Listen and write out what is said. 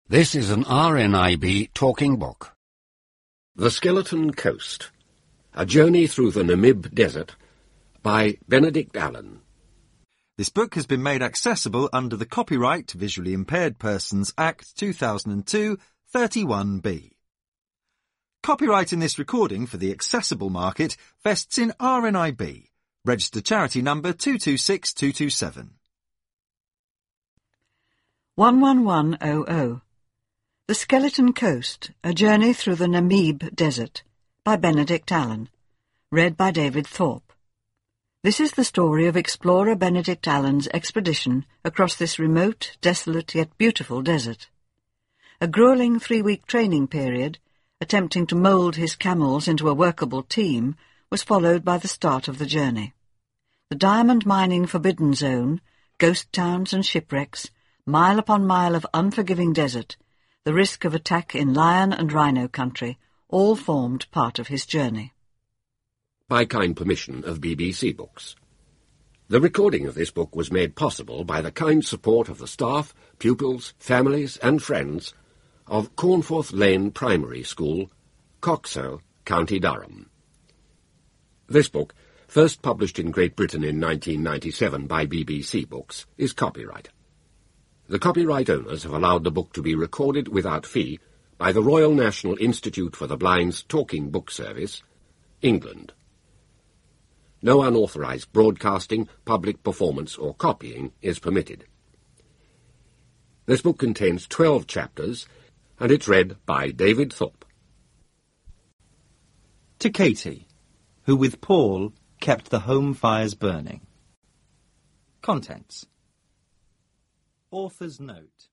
This is an RNIB talking book. The Skeleton Coast, A Journey Through the Namib Desert by Benedict Allen. This book has been made accessible under the Copyright Visually Impaired Persons Act 2002, 31B. Copyright in this recording for the accessible market vests in RNIB, registered charity number 226227. 11100. The Skeleton Coast, A Journey Through the Namib Desert by Benedict Allen. Read by David Thorpe. This is the story of explorer Benedict Allen's expedition across this remote, desolate yet beautiful desert. A grueling 3-week training period, attempting to mould his camels into a workable team, was followed by the start of the journey. The diamond mining forbidden zone, ghost towns and shipwrecks, mile upon mile of unforgiving desert, the risk of attack in lion and rhino country, all formed part of his journey. By kind permission of BBC Books. The recording of this book was made possible by the kind support of the staff, pupils, families and friends of Cornforth Lane Primary School, Coxhill, County Durham. This book, first published in Great Britain in 1997 by BBC Books, is copyright. The copyright owners have allowed the book to be recorded without fee by the Royal National Institute for the Blind's Talking Book Service, England. No unauthorised broadcasting, public performance or copying is permitted. This book contains 12 chapters, and it's read by David Thorpe. To Katie, who with Paul kept the home fires burning. Contents. Author's note.